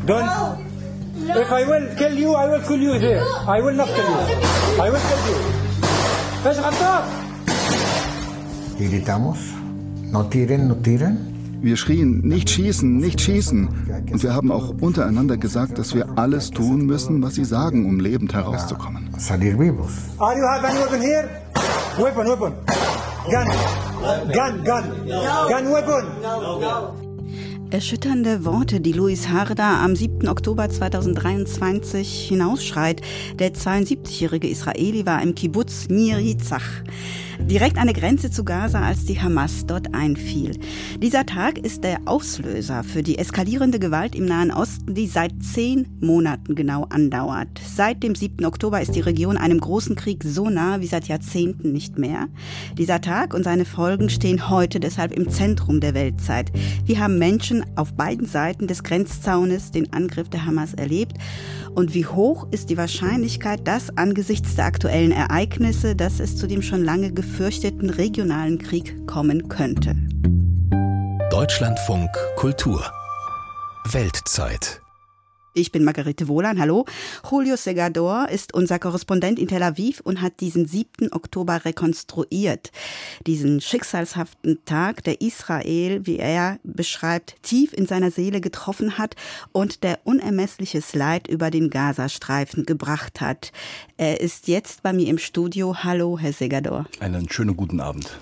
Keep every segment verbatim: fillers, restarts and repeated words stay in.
Don't. If I will kill you, I will kill you here. I will not kill you. I will kill you. ¿Ves, Ghaddaf? Y gritamos, no tiren, no tiren. Wir schrien, nicht schießen, nicht schießen. Und wir haben auch untereinander gesagt, dass wir alles tun müssen, was sie sagen, um lebend herauszukommen. Salir vivos. Are you have any weapon here? Weapon, weapon. Gun. Gun, gun. Gun, weapon. Erschütternde Worte, die Louis Harda am siebten Oktober zweitausenddreiundzwanzig hinausschreit. Der zweiundsiebzigjährige Israeli war im Kibbuz Nir Yitzhak, direkt an der Grenze zu Gaza, als die Hamas dort einfiel. Dieser Tag ist der Auslöser für die eskalierende Gewalt im Nahen Osten, die seit zehn Monaten genau andauert. Seit dem siebten Oktober ist die Region einem großen Krieg so nah wie seit Jahrzehnten nicht mehr. Dieser Tag und seine Folgen stehen heute deshalb im Zentrum der Weltzeit. Wir haben Menschen auf beiden Seiten des Grenzzaunes den Angriff der Hamas erlebt. Und wie hoch ist die Wahrscheinlichkeit, dass angesichts der aktuellen Ereignisse, dass es zu dem schon lange gefürchteten regionalen Krieg kommen könnte? Deutschlandfunk Kultur Weltzeit. Ich bin Margarete Wohlan, hallo. Julio Segador ist unser Korrespondent in Tel Aviv und hat diesen siebten Oktober rekonstruiert. Diesen schicksalshaften Tag, der Israel, wie er beschreibt, tief in seiner Seele getroffen hat und der unermessliches Leid über den Gazastreifen gebracht hat. Er ist jetzt bei mir im Studio. Hallo, Herr Segador. Einen schönen guten Abend.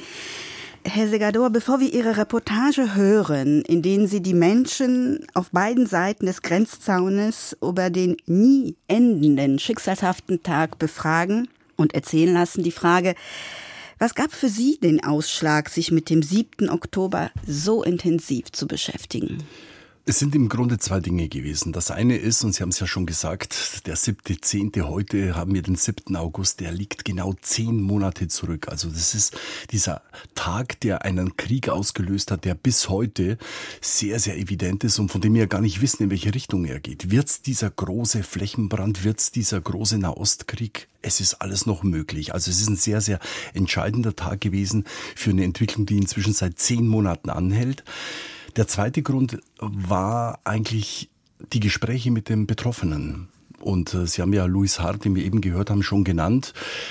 Herr Segador, bevor wir Ihre Reportage hören, in denen Sie die Menschen auf beiden Seiten des Grenzzaunes über den nie endenden, schicksalshaften Tag befragen und erzählen lassen, die Frage, was gab für Sie den Ausschlag, sich mit dem siebten Oktober so intensiv zu beschäftigen? Es sind im Grunde zwei Dinge gewesen. Das eine ist, und Sie haben es ja schon gesagt, der siebte Zehnte, heute haben wir den siebten August, der liegt genau zehn Monate zurück. Also das ist dieser Tag, der einen Krieg ausgelöst hat, der bis heute sehr, sehr evident ist und von dem wir ja gar nicht wissen, in welche Richtung er geht. Wird's dieser große Flächenbrand, wird's dieser große Nahostkrieg? Es ist alles noch möglich. Also es ist ein sehr, sehr entscheidender Tag gewesen für eine Entwicklung, die inzwischen seit zehn Monaten anhält. Der zweite Grund war eigentlich die Gespräche mit den Betroffenen. Und äh, Sie haben ja Louis Harda, den wir eben gehört haben, schon genannt.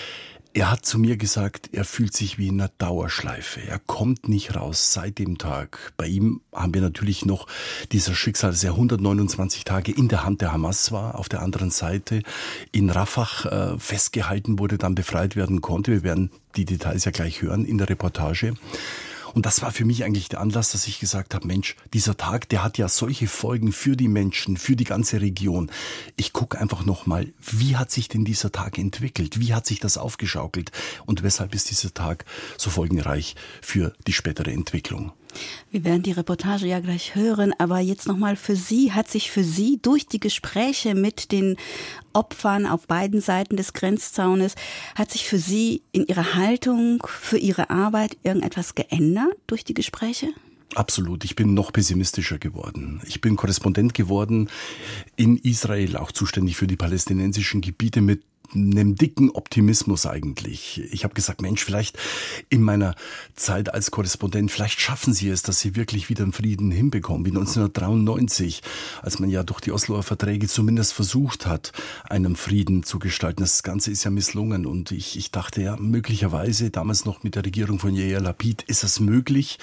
Er hat zu mir gesagt, er fühlt sich wie in einer Dauerschleife. Er kommt nicht raus seit dem Tag. Bei ihm haben wir natürlich noch dieser Schicksal, dass er hundertneunundzwanzig Tage in der Hand der Hamas war. Auf der anderen Seite in Rafah äh, festgehalten wurde, dann befreit werden konnte. Wir werden die Details ja gleich hören in der Reportage. Und das war für mich eigentlich der Anlass, dass ich gesagt habe, Mensch, dieser Tag, der hat ja solche Folgen für die Menschen, für die ganze Region. Ich gucke einfach nochmal, wie hat sich denn dieser Tag entwickelt? Wie hat sich das aufgeschaukelt? Und weshalb ist dieser Tag so folgenreich für die spätere Entwicklung? Wir werden die Reportage ja gleich hören, aber jetzt nochmal für Sie, hat sich für Sie durch die Gespräche mit den Opfern auf beiden Seiten des Grenzzaunes, hat sich für Sie in Ihrer Haltung, für Ihre Arbeit irgendetwas geändert durch die Gespräche? Absolut. Ich bin noch pessimistischer geworden. Ich bin Korrespondent geworden in Israel, auch zuständig für die palästinensischen Gebiete mit einem dicken Optimismus eigentlich. Ich habe gesagt, Mensch, vielleicht in meiner Zeit als Korrespondent, vielleicht schaffen Sie es, dass Sie wirklich wieder einen Frieden hinbekommen, wie neunzehnhundertdreiundneunzig, als man ja durch die Osloer Verträge zumindest versucht hat, einen Frieden zu gestalten. Das Ganze ist ja misslungen und ich, ich dachte ja, möglicherweise, damals noch mit der Regierung von Yair Lapid, ist es möglich.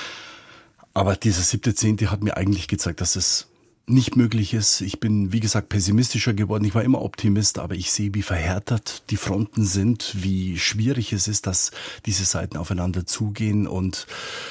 Aber dieser siebte Zehnte hat mir eigentlich gezeigt, dass es nicht möglich ist. Ich bin, wie gesagt, pessimistischer geworden. Ich war immer Optimist, aber ich sehe, wie verhärtet die Fronten sind, wie schwierig es ist, dass diese Seiten aufeinander zugehen und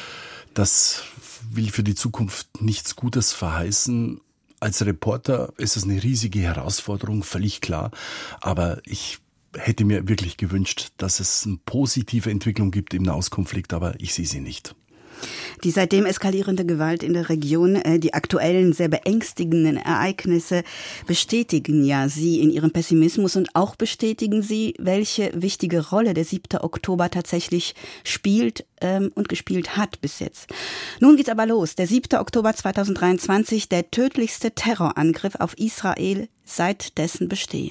das will für die Zukunft nichts Gutes verheißen. Als Reporter ist es eine riesige Herausforderung, völlig klar, aber ich hätte mir wirklich gewünscht, dass es eine positive Entwicklung gibt im Nahostkonflikt, aber ich sehe sie nicht. Die seitdem eskalierende Gewalt in der Region, die aktuellen sehr beängstigenden Ereignisse bestätigen ja Sie in Ihrem Pessimismus und auch bestätigen Sie, welche wichtige Rolle der siebte Oktober tatsächlich spielt ähm, und gespielt hat bis jetzt. Nun geht's aber los. Der siebte Oktober zweitausenddreiundzwanzig, der tödlichste Terrorangriff auf Israel seit dessen Bestehen.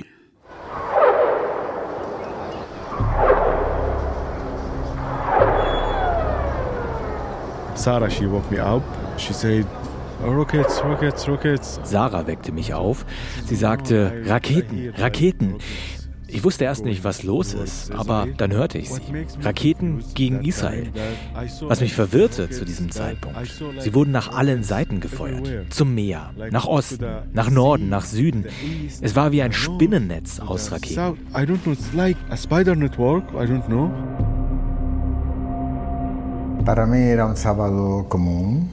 Sarah, she woke me up. She said, Rockets, Rockets, Rockets. Sarah weckte mich auf. Sie sagte, Raketen, Raketen. Ich wusste erst nicht, was los ist, aber dann hörte ich sie. Raketen gegen Israel. Was mich verwirrte zu diesem Zeitpunkt. Sie wurden nach allen Seiten gefeuert. Zum Meer, nach Osten, nach Norden, nach Süden. Es war wie ein Spinnennetz aus Raketen. I don't know, it's like a spider network, I don't know. Para mí era un sábado común.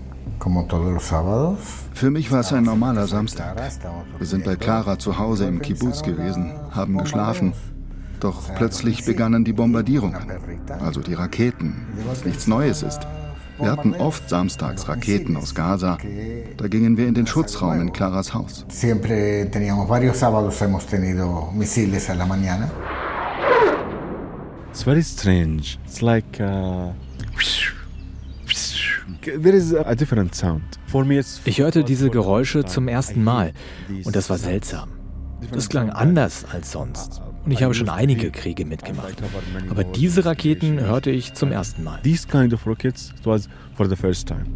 Für mich war es ein normaler Samstag. Wir sind bei Clara zu Hause im Kibbuz gewesen, haben geschlafen. Doch plötzlich begannen die Bombardierungen, also die Raketen, was nichts Neues ist. Wir hatten oft samstags Raketen aus Gaza. Da gingen wir in den Schutzraum in Claras Haus. Siempre teníamos varios sábados hemos tenido misiles a la mañana. It's very strange. It's like uh There is a different sound. For me it's Ich hörte diese Geräusche zum ersten Mal und das war seltsam. Das klang anders als sonst. Und ich habe schon einige Kriege mitgemacht. Aber diese Raketen hörte ich zum ersten Mal. These kind of rockets, it was for the first time.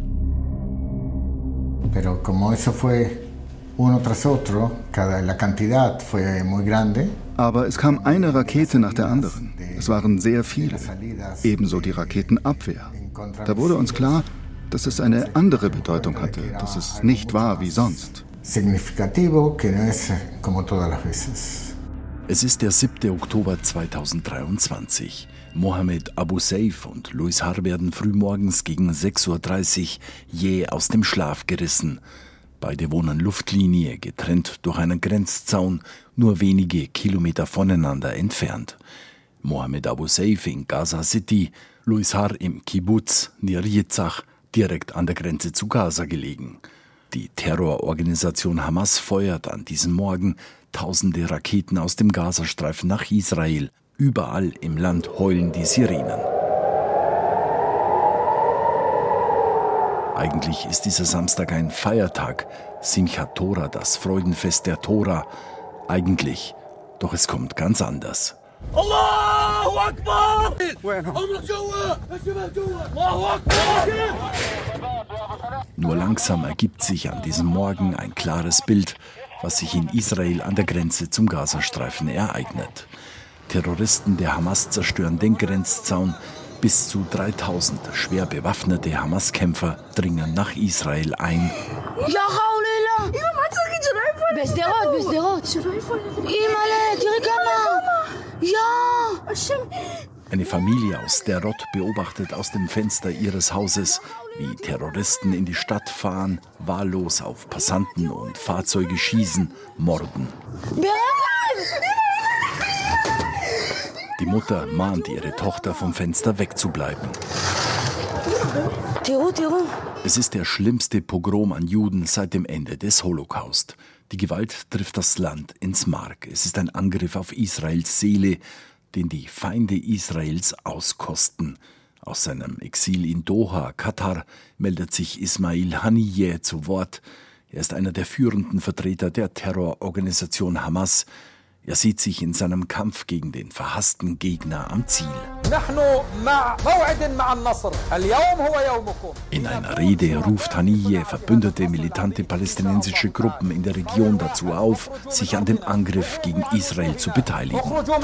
Pero como eso fue uno tras otro, cada la cantidad fue muy grande. Aber es kam eine Rakete nach der anderen. Es waren sehr viele. Ebenso die Raketenabwehr. Da wurde uns klar, dass es eine andere Bedeutung hatte, dass es nicht war wie sonst. Significativo, que no es como todas las veces. Es ist der siebte Oktober zweitausenddreiundzwanzig. Mohammed Abu Saif und Louis Harr werden frühmorgens gegen sechs Uhr dreißig jäh aus dem Schlaf gerissen. Beide wohnen Luftlinie, getrennt durch einen Grenzzaun, nur wenige Kilometer voneinander entfernt. Mohammed Abu Saif in Gaza City, Louis Harr im Kibbuz Nir Yitzhak, direkt an der Grenze zu Gaza gelegen. Die Terrororganisation Hamas feuert an diesem Morgen tausende Raketen aus dem Gazastreifen nach Israel. Überall im Land heulen die Sirenen. Eigentlich ist dieser Samstag ein Feiertag, Simchat Torah, das Freudenfest der Tora. Eigentlich, doch es kommt ganz anders. Allahu Akbar! Nur langsam ergibt sich an diesem Morgen ein klares Bild, was sich in Israel an der Grenze zum Gazastreifen ereignet. Terroristen der Hamas zerstören den Grenzzaun. Bis zu dreitausend schwer bewaffnete Hamas-Kämpfer dringen nach Israel ein. Eine Familie aus Sderot beobachtet aus dem Fenster ihres Hauses, wie Terroristen in die Stadt fahren, wahllos auf Passanten und Fahrzeuge schießen, morden. Die Mutter mahnt ihre Tochter vom Fenster wegzubleiben. Es ist der schlimmste Pogrom an Juden seit dem Ende des Holocaust. Die Gewalt trifft das Land ins Mark. Es ist ein Angriff auf Israels Seele, den die Feinde Israels auskosten. Aus seinem Exil in Doha, Katar, meldet sich Ismail Haniyeh zu Wort. Er ist einer der führenden Vertreter der Terrororganisation Hamas. Er sieht sich in seinem Kampf gegen den verhassten Gegner am Ziel. In einer Rede ruft Haniyeh verbündete militante palästinensische Gruppen in der Region dazu auf, sich an dem Angriff gegen Israel zu beteiligen.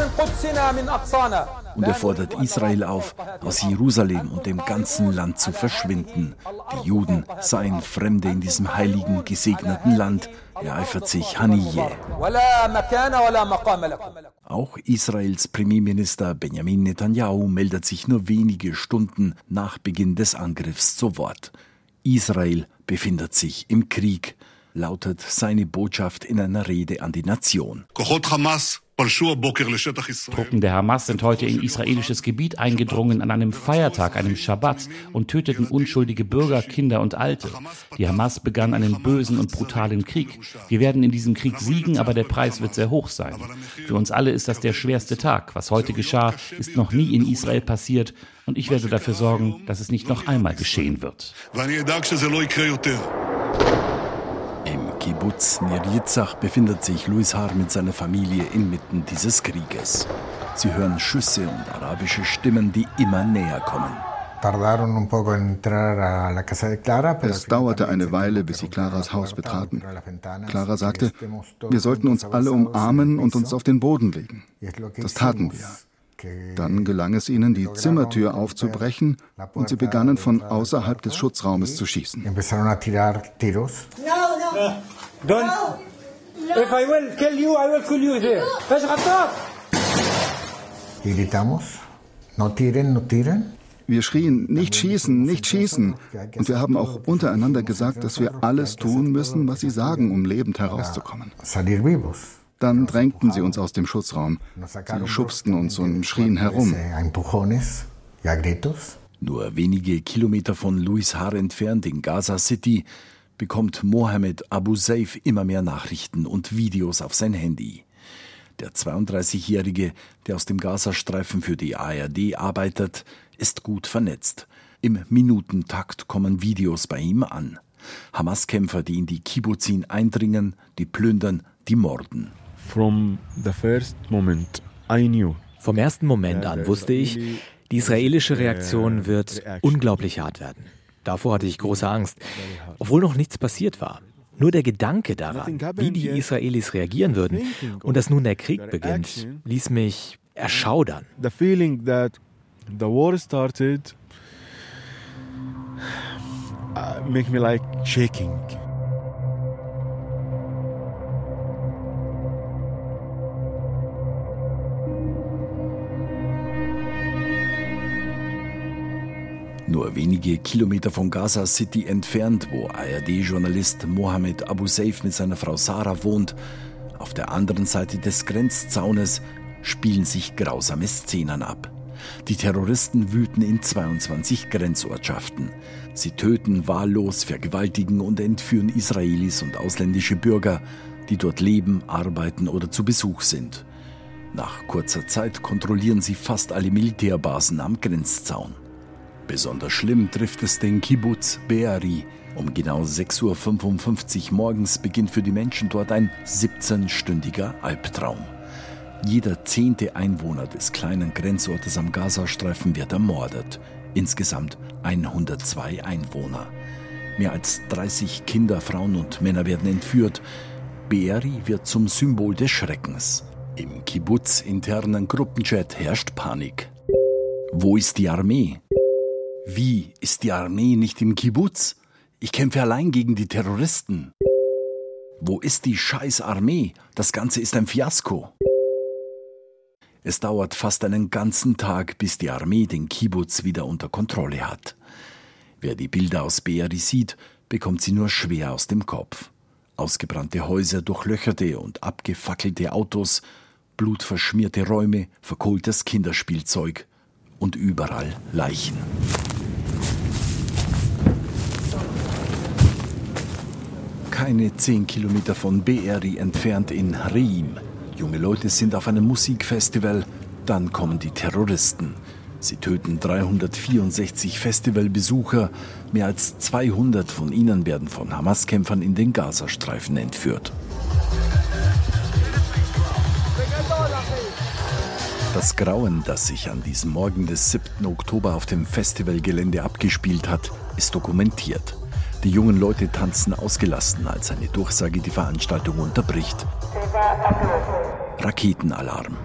Und er fordert Israel auf, aus Jerusalem und dem ganzen Land zu verschwinden. Die Juden seien Fremde in diesem heiligen, gesegneten Land, ereifert sich Haniyeh. Auch Israels Premierminister Benjamin Netanyahu meldet sich nur wenige Stunden nach Beginn des Angriffs zu Wort. Israel befindet sich im Krieg, lautet seine Botschaft in einer Rede an die Nation. Truppen der Hamas sind heute in israelisches Gebiet eingedrungen an einem Feiertag, einem Schabbat, und töteten unschuldige Bürger, Kinder und Alte. Die Hamas begann einen bösen und brutalen Krieg. Wir werden in diesem Krieg siegen, aber der Preis wird sehr hoch sein. Für uns alle ist das der schwerste Tag. Was heute geschah, ist noch nie in Israel passiert, und ich werde dafür sorgen, dass es nicht noch einmal geschehen wird. Im Kibbuz Nir Yitzhak befindet sich Louis Harr mit seiner Familie inmitten dieses Krieges. Sie hören Schüsse und arabische Stimmen, die immer näher kommen. Es dauerte eine Weile, bis sie Claras Haus betraten. Clara sagte, wir sollten uns alle umarmen und uns auf den Boden legen. Das taten wir. Dann gelang es ihnen, die Zimmertür aufzubrechen und sie begannen von außerhalb des Schutzraumes zu schießen. Don't. If I will kill you, I will kill you there. Wir schrien, nicht schießen, nicht schießen. Und wir haben auch untereinander gesagt, dass wir alles tun müssen, was sie sagen, um lebend herauszukommen. Dann drängten sie uns aus dem Schutzraum. Sie schubsten uns und schrien herum. Nur wenige Kilometer von Louis Har entfernt in Gaza City bekommt Mohammed Abu Saif immer mehr Nachrichten und Videos auf sein Handy. Der zweiunddreißigjährige, der aus dem Gazastreifen für die A R D arbeitet, ist gut vernetzt. Im Minutentakt kommen Videos bei ihm an. Hamas-Kämpfer, die in die Kibbuzim eindringen, die plündern, die morden. From the first moment, I knew. Vom ersten Moment an wusste ich, die israelische Reaktion wird unglaublich hart werden. Davor hatte ich große Angst, obwohl noch nichts passiert war. Nur der Gedanke daran, wie die Israelis reagieren würden und dass nun der Krieg beginnt, ließ mich erschaudern. The feeling that the war started uh, make me like shaking. Nur wenige Kilometer von Gaza City entfernt, wo A R D-Journalist Mohammed Abu Saif mit seiner Frau Sarah wohnt, auf der anderen Seite des Grenzzaunes spielen sich grausame Szenen ab. Die Terroristen wüten in zweiundzwanzig Grenzortschaften. Sie töten wahllos, vergewaltigen und entführen Israelis und ausländische Bürger, die dort leben, arbeiten oder zu Besuch sind. Nach kurzer Zeit kontrollieren sie fast alle Militärbasen am Grenzzaun. Besonders schlimm trifft es den Kibbuz Be'eri. Um genau sechs Uhr fünfundfünfzig morgens beginnt für die Menschen dort ein siebzehnstündiger Albtraum. Jeder zehnte Einwohner des kleinen Grenzortes am Gazastreifen wird ermordet. Insgesamt hundertzwei Einwohner. Mehr als dreißig Kinder, Frauen und Männer werden entführt. Be'eri wird zum Symbol des Schreckens. Im Kibbuz-internen Gruppenchat herrscht Panik. Wo ist die Armee? Wie, ist die Armee nicht im Kibbuz? Ich kämpfe allein gegen die Terroristen. Wo ist die scheiß Armee? Das Ganze ist ein Fiasko. Es dauert fast einen ganzen Tag, bis die Armee den Kibbuz wieder unter Kontrolle hat. Wer die Bilder aus Be'eri sieht, bekommt sie nur schwer aus dem Kopf. Ausgebrannte Häuser, durchlöcherte und abgefackelte Autos, blutverschmierte Räume, verkohltes Kinderspielzeug und überall Leichen. Keine zehn Kilometer von Be'eri entfernt in Reim. Junge Leute sind auf einem Musikfestival, dann kommen die Terroristen. Sie töten dreihundertvierundsechzig Festivalbesucher, mehr als zweihundert von ihnen werden von Hamas-Kämpfern in den Gazastreifen entführt. Das Grauen, das sich an diesem Morgen des siebten Oktober auf dem Festivalgelände abgespielt hat, ist dokumentiert. Die jungen Leute tanzen ausgelassen, als eine Durchsage die Veranstaltung unterbricht. Raketenalarm.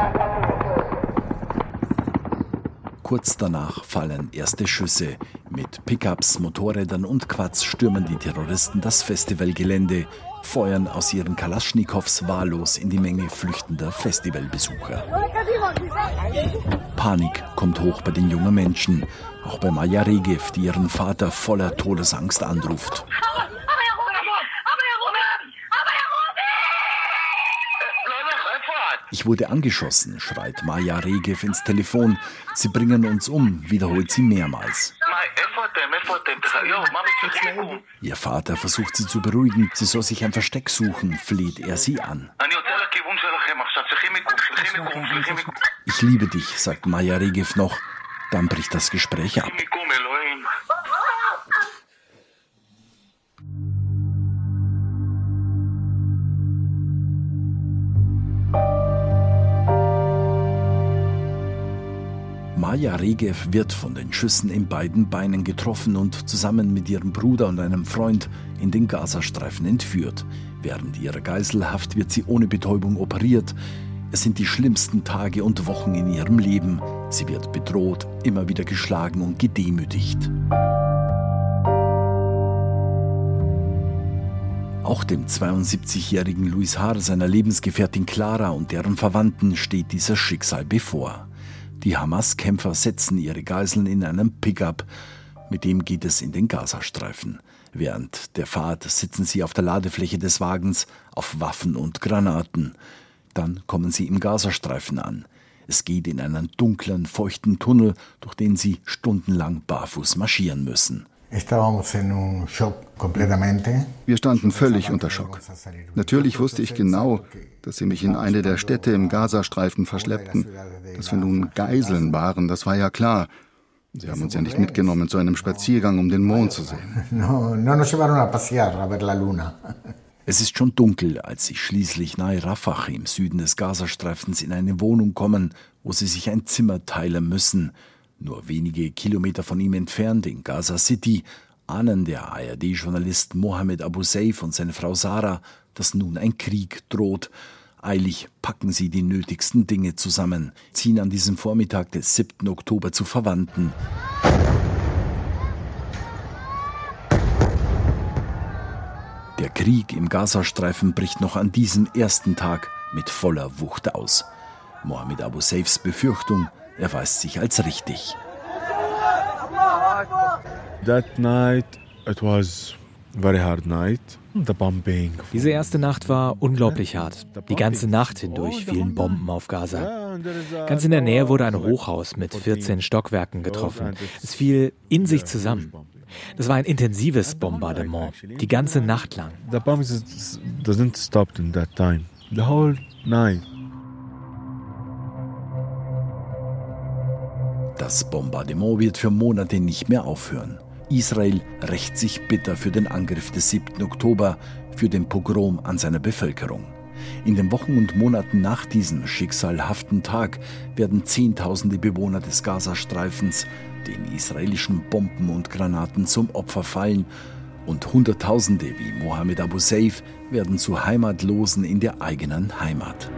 Kurz danach fallen erste Schüsse. Mit Pickups, Motorrädern und Quads stürmen die Terroristen das Festivalgelände, feuern aus ihren Kalaschnikows wahllos in die Menge flüchtender Festivalbesucher. Panik kommt hoch bei den jungen Menschen, auch bei Maya Regev, die ihren Vater voller Todesangst anruft. Ich wurde angeschossen, schreit Maya Regev ins Telefon. Sie bringen uns um, wiederholt sie mehrmals. Ihr Vater versucht sie zu beruhigen, sie soll sich ein Versteck suchen, fleht er sie an. Ich liebe dich, sagt Maya Regev noch. Dann bricht das Gespräch ab. Maya Regev wird von den Schüssen in beiden Beinen getroffen und zusammen mit ihrem Bruder und einem Freund in den Gazastreifen entführt. Während ihrer Geiselhaft wird sie ohne Betäubung operiert. Es sind die schlimmsten Tage und Wochen in ihrem Leben. Sie wird bedroht, immer wieder geschlagen und gedemütigt. Auch dem zweiundsiebzigjährigen Louis Har, seiner Lebensgefährtin Clara und deren Verwandten steht dieses Schicksal bevor. Die Hamas-Kämpfer setzen ihre Geiseln in einem Pickup. Mit dem geht es in den Gazastreifen. Während der Fahrt sitzen sie auf der Ladefläche des Wagens auf Waffen und Granaten. Dann kommen sie im Gazastreifen an. Es geht in einen dunklen, feuchten Tunnel, durch den sie stundenlang barfuß marschieren müssen. Wir standen völlig unter Schock. Natürlich wusste ich genau, dass sie mich in eine der Städte im Gazastreifen verschleppten. Dass wir nun Geiseln waren, das war ja klar. Sie haben uns ja nicht mitgenommen zu einem Spaziergang, um den Mond zu sehen. Es ist schon dunkel, als sie schließlich nahe Rafah im Süden des Gazastreifens in eine Wohnung kommen, wo sie sich ein Zimmer teilen müssen. Nur wenige Kilometer von ihm entfernt, in Gaza City, ahnen der A R D-Journalist Mohammed Abu Saif und seine Frau Sarah, dass nun ein Krieg droht. Eilig packen sie die nötigsten Dinge zusammen, ziehen an diesem Vormittag des siebten Oktober zu Verwandten. Der Krieg im Gazastreifen bricht noch an diesem ersten Tag mit voller Wucht aus. Mohammed Abu Saifs Befürchtung erweist sich als richtig. That night it was very hard night. The bombing. Diese erste Nacht war unglaublich hart. Die ganze Nacht hindurch fielen Bomben auf Gaza. Ganz in der Nähe wurde ein Hochhaus mit vierzehn Stockwerken getroffen. Es fiel in sich zusammen. Das war ein intensives Bombardement, die ganze Nacht lang. The bombs doesn't stop in that time. The whole night. Das Bombardement wird für Monate nicht mehr aufhören. Israel rächt sich bitter für den Angriff des siebten Oktober, für den Pogrom an seiner Bevölkerung. In den Wochen und Monaten nach diesem schicksalhaften Tag werden Zehntausende Bewohner des Gazastreifens den israelischen Bomben und Granaten zum Opfer fallen und Hunderttausende wie Mohammed Abu Saif werden zu Heimatlosen in der eigenen Heimat.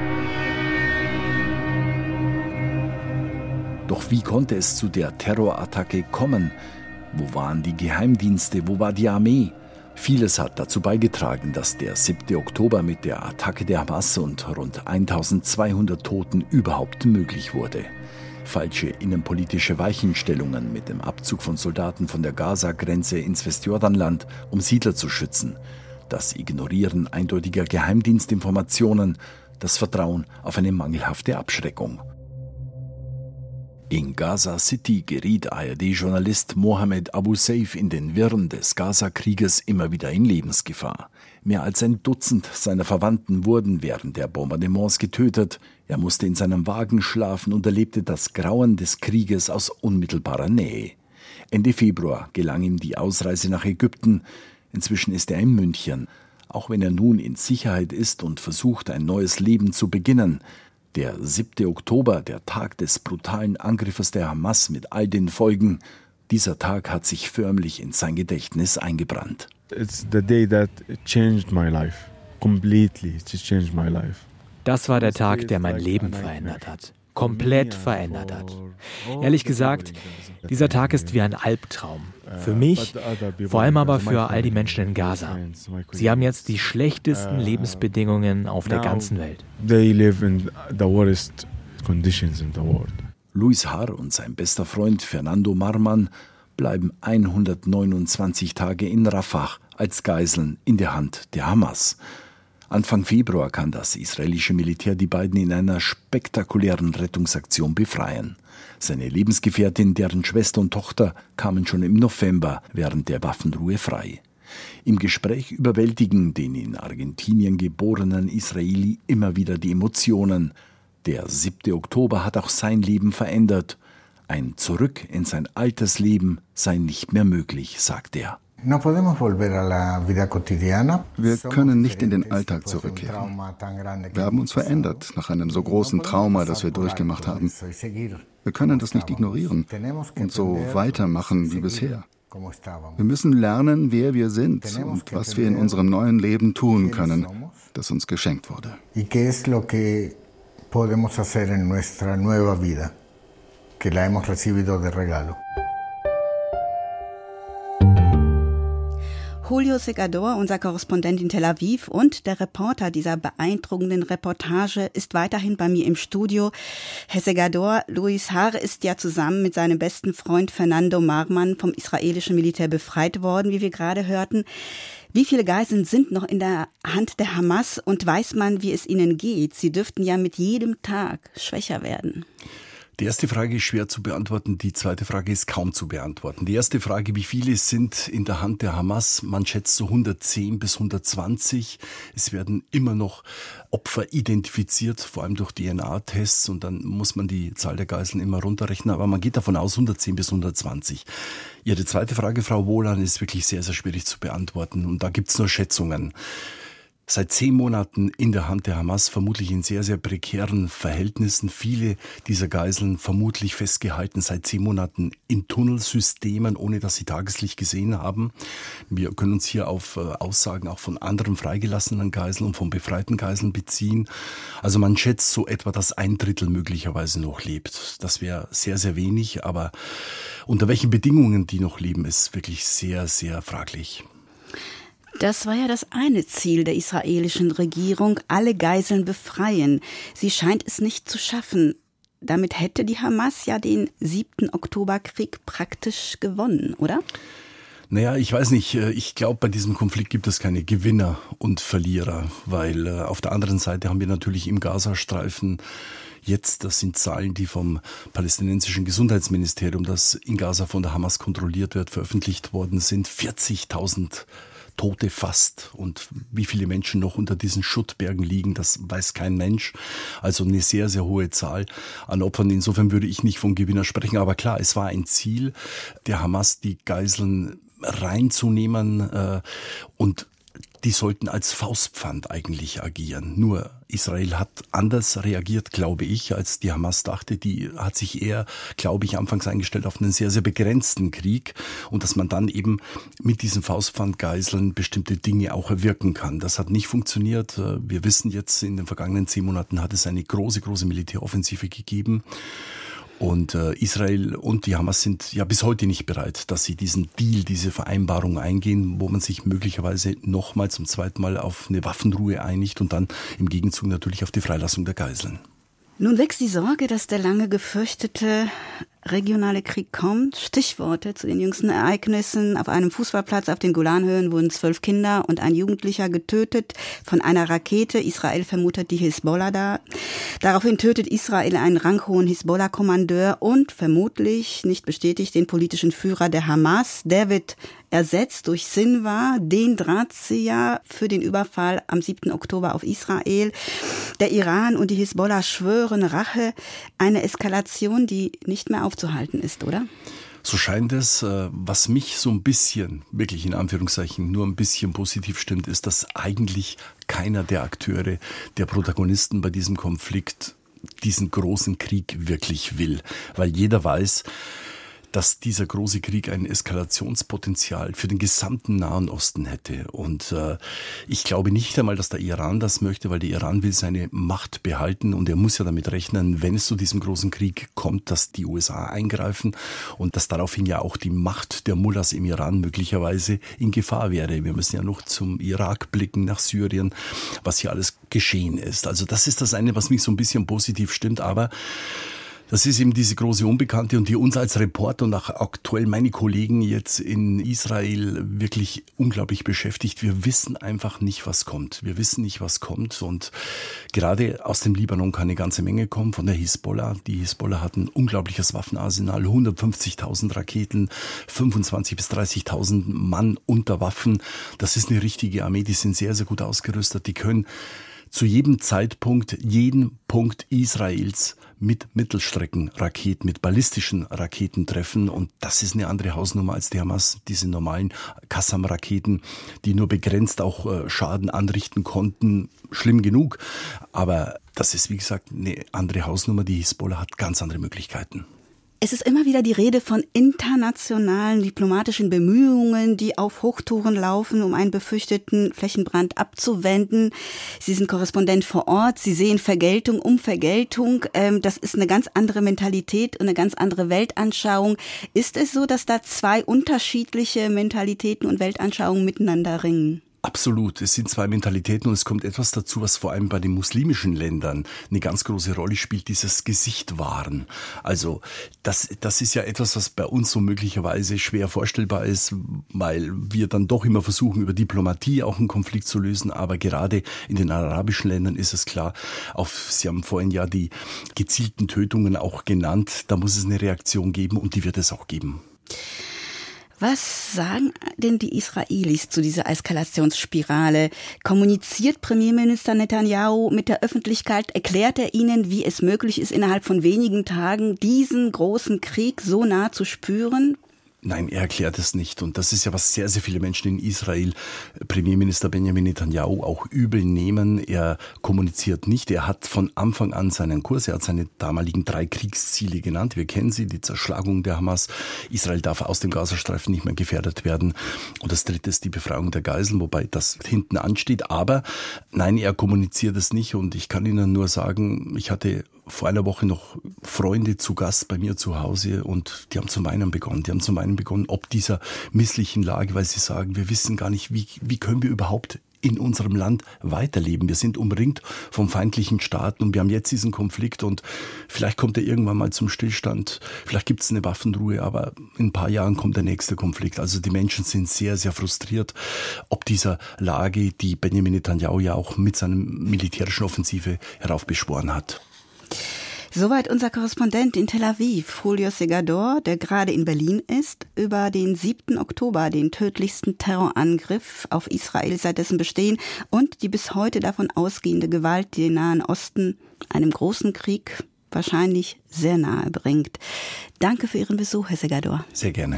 Doch wie konnte es zu der Terrorattacke kommen? Wo waren die Geheimdienste? Wo war die Armee? Vieles hat dazu beigetragen, dass der siebte Oktober mit der Attacke der Hamas und rund eintausendzweihundert Toten überhaupt möglich wurde. Falsche innenpolitische Weichenstellungen mit dem Abzug von Soldaten von der Gaza-Grenze ins Westjordanland, um Siedler zu schützen, das Ignorieren eindeutiger Geheimdienstinformationen, das Vertrauen auf eine mangelhafte Abschreckung. In Gaza City geriet A R D-Journalist Mohammed Abu Saif in den Wirren des Gaza-Krieges immer wieder in Lebensgefahr. Mehr als ein Dutzend seiner Verwandten wurden während der Bombardements getötet. Er musste in seinem Wagen schlafen und erlebte das Grauen des Krieges aus unmittelbarer Nähe. Ende Februar gelang ihm die Ausreise nach Ägypten. Inzwischen ist er in München. Auch wenn er nun in Sicherheit ist und versucht, ein neues Leben zu beginnen. Der siebte Oktober, der Tag des brutalen Angriffes der Hamas mit all den Folgen, dieser Tag hat sich förmlich in sein Gedächtnis eingebrannt. It's the day that changed my life completely. It changed my life. Das war der Tag, der mein Leben verändert hat. Komplett verändert hat. Ehrlich gesagt, dieser Tag ist wie ein Albtraum. Für mich, vor allem aber für all die Menschen in Gaza. Sie haben jetzt die schlechtesten Lebensbedingungen auf der ganzen Welt. They live in the worst conditions in the world. Louis Har und sein bester Freund Fernando Marman bleiben hundertneunundzwanzig Tage in Rafah als Geiseln in der Hand der Hamas. Anfang Februar kann das israelische Militär die beiden in einer spektakulären Rettungsaktion befreien. Seine Lebensgefährtin, deren Schwester und Tochter kamen schon im November während der Waffenruhe frei. Im Gespräch überwältigen den in Argentinien geborenen Israeli immer wieder die Emotionen. Der siebte Oktober hat auch sein Leben verändert. Ein Zurück in sein altes Leben sei nicht mehr möglich, sagt er. Wir können nicht in den Alltag zurückkehren. Wir haben uns verändert nach einem so großen Trauma, das wir durchgemacht haben. Wir können das nicht ignorieren und so weitermachen wie bisher. Wir müssen lernen, wer wir sind und was wir in unserem neuen Leben tun können, das uns geschenkt wurde. Y qué es lo que podemos hacer en nuestra nueva vida, que la hemos recibido de regalo. Julio Segador, unser Korrespondent in Tel Aviv und der Reporter dieser beeindruckenden Reportage, ist weiterhin bei mir im Studio. Herr Segador, Luis Har ist ja zusammen mit seinem besten Freund Fernando Marman vom israelischen Militär befreit worden, wie wir gerade hörten. Wie viele Geiseln sind noch in der Hand der Hamas und weiß man, wie es ihnen geht? Sie dürften ja mit jedem Tag schwächer werden. Die erste Frage ist schwer zu beantworten, die zweite Frage ist kaum zu beantworten. Die erste Frage, wie viele sind in der Hand der Hamas? Man schätzt so hundertzehn bis hundertzwanzig. Es werden immer noch Opfer identifiziert, vor allem durch D N A-Tests, und dann muss man die Zahl der Geiseln immer runterrechnen, aber man geht davon aus hundertzehn bis hundertzwanzig. Ihre zweite Frage, Frau Wohlan, ist wirklich sehr, sehr schwierig zu beantworten und da gibt's nur Schätzungen. Seit zehn Monaten in der Hand der Hamas, vermutlich in sehr, sehr prekären Verhältnissen. Viele dieser Geiseln vermutlich festgehalten seit zehn Monaten in Tunnelsystemen, ohne dass sie Tageslicht gesehen haben. Wir können uns hier auf Aussagen auch von anderen freigelassenen Geiseln und von befreiten Geiseln beziehen. Also man schätzt so etwa, dass ein Drittel möglicherweise noch lebt. Das wäre sehr, sehr wenig, aber unter welchen Bedingungen die noch leben, ist wirklich sehr, sehr fraglich. Das war ja das eine Ziel der israelischen Regierung, alle Geiseln befreien. Sie scheint es nicht zu schaffen. Damit hätte die Hamas ja den siebten Oktoberkrieg praktisch gewonnen, oder? Naja, ich weiß nicht. Ich glaube, bei diesem Konflikt gibt es keine Gewinner und Verlierer, weil auf der anderen Seite haben wir natürlich im Gazastreifen jetzt, das sind Zahlen, die vom palästinensischen Gesundheitsministerium, das in Gaza von der Hamas kontrolliert wird, veröffentlicht worden sind, vierzigtausend Tote fast. Und wie viele Menschen noch unter diesen Schuttbergen liegen, das weiß kein Mensch. Also eine sehr, sehr hohe Zahl an Opfern. Insofern würde ich nicht von Gewinner sprechen. Aber klar, es war ein Ziel der Hamas, die Geiseln reinzunehmen äh, und die sollten als Faustpfand eigentlich agieren. Nur Israel hat anders reagiert, glaube ich, als die Hamas dachte. Die hat sich eher, glaube ich, anfangs eingestellt auf einen sehr, sehr begrenzten Krieg und dass man dann eben mit diesen Faustpfandgeiseln bestimmte Dinge auch erwirken kann. Das hat nicht funktioniert. Wir wissen jetzt, in den vergangenen zehn Monaten hat es eine große, große Militäroffensive gegeben. Und äh, Israel und die Hamas sind ja bis heute nicht bereit, dass sie diesen Deal, diese Vereinbarung eingehen, wo man sich möglicherweise nochmal zum zweiten Mal auf eine Waffenruhe einigt und dann im Gegenzug natürlich auf die Freilassung der Geiseln. Nun wächst die Sorge, dass der lange gefürchtete regionale Krieg kommt. Stichworte zu den jüngsten Ereignissen. Auf einem Fußballplatz auf den Golanhöhen wurden zwölf Kinder und ein Jugendlicher getötet von einer Rakete. Israel vermutet die Hisbollah da. Daraufhin tötet Israel einen ranghohen Hisbollah-Kommandeur und vermutlich, nicht bestätigt, den politischen Führer der Hamas. Der wird ersetzt durch Sinwar, den Drahtzieher für den Überfall am siebten Oktober auf Israel. Der Iran und die Hisbollah schwören Rache. Eine Eskalation, die nicht mehr aufzuhalten ist, oder? So scheint es. Was mich so ein bisschen, wirklich in Anführungszeichen, nur ein bisschen positiv stimmt, ist, dass eigentlich keiner der Akteure, der Protagonisten bei diesem Konflikt diesen großen Krieg wirklich will. Weil jeder weiß, dass dieser große Krieg ein Eskalationspotenzial für den gesamten Nahen Osten hätte. Und äh, ich glaube nicht einmal, dass der Iran das möchte, weil der Iran will seine Macht behalten und er muss ja damit rechnen, wenn es zu diesem großen Krieg kommt, dass die U S A eingreifen und dass daraufhin ja auch die Macht der Mullahs im Iran möglicherweise in Gefahr wäre. Wir müssen ja noch zum Irak blicken, nach Syrien, was hier alles geschehen ist. Also das ist das eine, was mich so ein bisschen positiv stimmt, aber das ist eben diese große Unbekannte und die uns als Reporter und auch aktuell meine Kollegen jetzt in Israel wirklich unglaublich beschäftigt. Wir wissen einfach nicht, was kommt. Wir wissen nicht, was kommt und gerade aus dem Libanon kann eine ganze Menge kommen von der Hisbollah. Die Hisbollah hat ein unglaubliches Waffenarsenal, hundertfünfzigtausend Raketen, fünfundzwanzigtausend bis dreißigtausend Mann unter Waffen. Das ist eine richtige Armee, die sind sehr, sehr gut ausgerüstet. Die können zu jedem Zeitpunkt jeden Punkt Israels mit Mittelstreckenraketen, mit ballistischen Raketen treffen. Und das ist eine andere Hausnummer als die Hamas, diese normalen Qassam-Raketen, die nur begrenzt auch Schaden anrichten konnten. Schlimm genug. Aber das ist, wie gesagt, eine andere Hausnummer. Die Hisbollah hat ganz andere Möglichkeiten. Es ist immer wieder die Rede von internationalen diplomatischen Bemühungen, die auf Hochtouren laufen, um einen befürchteten Flächenbrand abzuwenden. Sie sind Korrespondent vor Ort, Sie sehen Vergeltung um Vergeltung. Das ist eine ganz andere Mentalität und eine ganz andere Weltanschauung. Ist es so, dass da zwei unterschiedliche Mentalitäten und Weltanschauungen miteinander ringen? Absolut, es sind zwei Mentalitäten und es kommt etwas dazu, was vor allem bei den muslimischen Ländern eine ganz große Rolle spielt, dieses Gesicht wahren. Also das, das ist ja etwas, was bei uns so möglicherweise schwer vorstellbar ist, weil wir dann doch immer versuchen, über Diplomatie auch einen Konflikt zu lösen. Aber gerade in den arabischen Ländern ist es klar, auf, Sie haben vorhin ja die gezielten Tötungen auch genannt, da muss es eine Reaktion geben und die wird es auch geben. Was sagen denn die Israelis zu dieser Eskalationsspirale? Kommuniziert Premierminister Netanyahu mit der Öffentlichkeit? Erklärt er ihnen, wie es möglich ist, innerhalb von wenigen Tagen diesen großen Krieg so nah zu spüren? Nein, er erklärt es nicht. Und das ist ja, was sehr, sehr viele Menschen in Israel, Premierminister Benjamin Netanyahu, auch übel nehmen. Er kommuniziert nicht. Er hat von Anfang an seinen Kurs. Er hat seine damaligen drei Kriegsziele genannt. Wir kennen sie, die Zerschlagung der Hamas. Israel darf aus dem Gazastreifen nicht mehr gefährdet werden. Und das dritte ist die Befreiung der Geiseln, wobei das hinten ansteht. Aber nein, er kommuniziert es nicht. Und ich kann Ihnen nur sagen, ich hatte vor einer Woche noch Freunde zu Gast bei mir zu Hause und die haben zu weinen begonnen. Die haben zu weinen begonnen, ob dieser misslichen Lage, weil sie sagen, wir wissen gar nicht, wie, wie können wir überhaupt in unserem Land weiterleben. Wir sind umringt von feindlichen Staaten und wir haben jetzt diesen Konflikt und vielleicht kommt er irgendwann mal zum Stillstand. Vielleicht gibt es eine Waffenruhe, aber in ein paar Jahren kommt der nächste Konflikt. Also die Menschen sind sehr, sehr frustriert, ob dieser Lage, die Benjamin Netanyahu ja auch mit seiner militärischen Offensive heraufbeschworen hat. Soweit unser Korrespondent in Tel Aviv, Julio Segador, der gerade in Berlin ist, über den siebten Oktober, den tödlichsten Terrorangriff auf Israel seit dessen Bestehen und die bis heute davon ausgehende Gewalt, die den Nahen Osten einem großen Krieg wahrscheinlich sehr nahe bringt. Danke für Ihren Besuch, Herr Segador. Sehr gerne.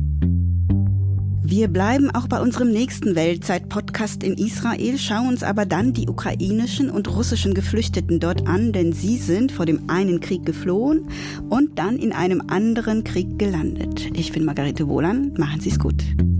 Wir bleiben auch bei unserem nächsten Weltzeit-Podcast in Israel, schauen uns aber dann die ukrainischen und russischen Geflüchteten dort an, denn sie sind vor dem einen Krieg geflohen und dann in einem anderen Krieg gelandet. Ich bin Margarete Wohlan, machen Sie es gut.